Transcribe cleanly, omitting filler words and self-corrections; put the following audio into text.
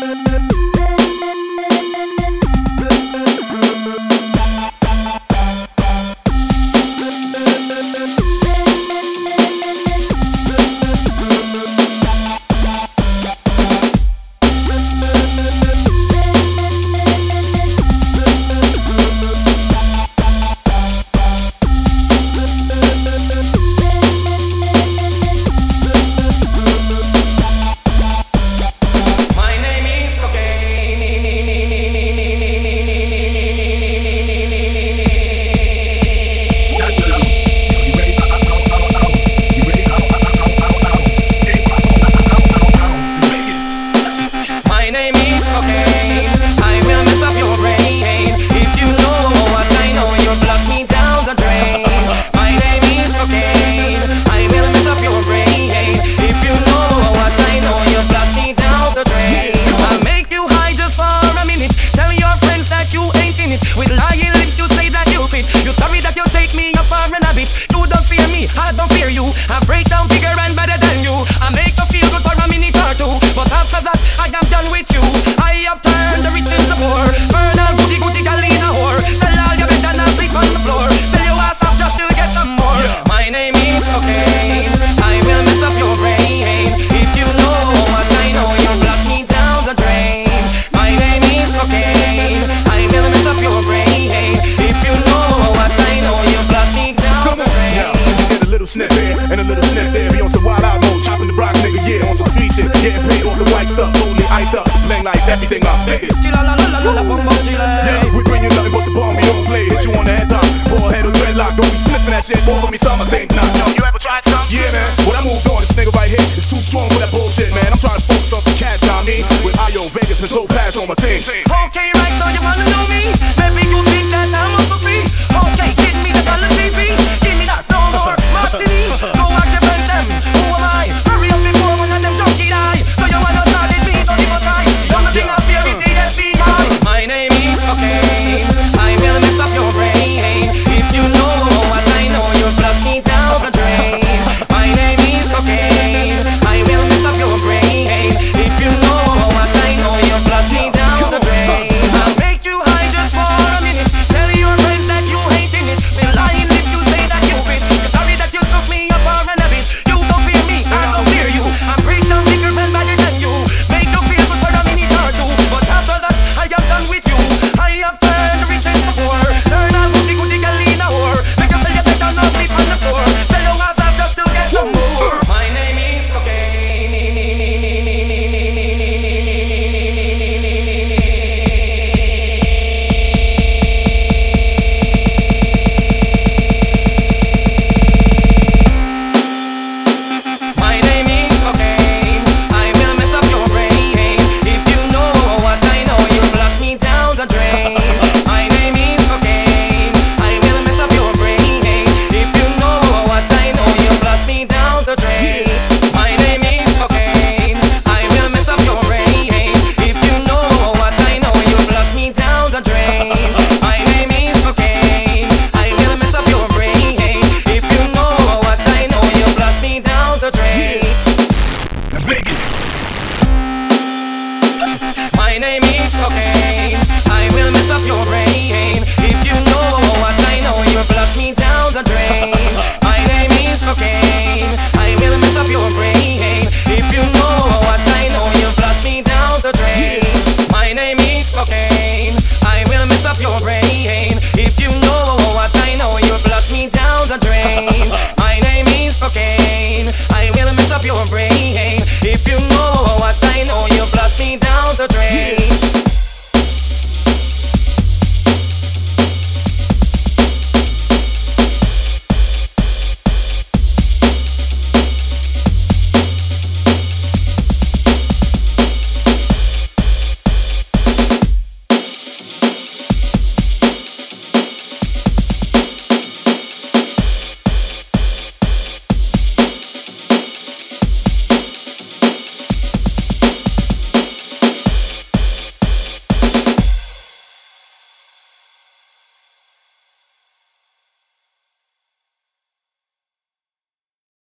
Everything up, niggas. Yeah, we bring you nothing but the bomb. We don't play. Hit you on the head top. Ball head or dreadlock. Don't be sniffing that shit. Over me, some I think not. Yo, you ever tried some? Yeah, man. When I moved on, this nigga right here is too strong for that bullshit, man. I'm trying to focus on some cash, I mean. With Io Vegas and Slow Pass on my team. Okay, right, so you wanna know me? Maybe you think that I'm also free. Okay, give me the color TV. Give me that no more martini. Go watch your friends, them. Who am I? Hurry up before one of them junkie die. So you wanna start it, me, don't even try. The only thing I fear is the FBI. My name is cocaine. I will mess up your brain. If you know what I know, you'll flush me down the drain. My name is cocaine. I will mess up your brain. If you know what I know, you'll flush me down the drain. I'll make you high just for a minute. Tell your friends that you ain't in it. We're lying if you say that you quit. You're sorry that you took me up for an habit. You don't fear me, I don't fear you. I'm break down bigger and badder than you. Make you feel good for a minute or two. But after that, I am done with you. I have turned the rich into poor. Turn a goody girl in a whore. Make you say you better not sleep on the floor. Sell your ass up just to get some more. My name is cocaine. My name is cocaine. I will mess up your brain. If you know what I know, you flush me down the drain. My name is cocaine. I will mess up your brain. If you know what I know, you flush me down the drain. My name is cocaine. I will mess up your brain. If you know what I know, you flush me down the drain. My name is cocaine. I will mess up your brain. If you know what I know, you flush me down the drain. Vegas. My name is cocaine. I will mess up your brain. If you know what I know, you flush me down the drain. My name is cocaine. I will mess up your brain. If you know what I know, you flush me down the drain. My name is cocaine. I will mess up your brain. If you know what I know, you flush me down the drain. My name is cocaine. I will mess up your brain. If you know what I know, you flush me down the drain.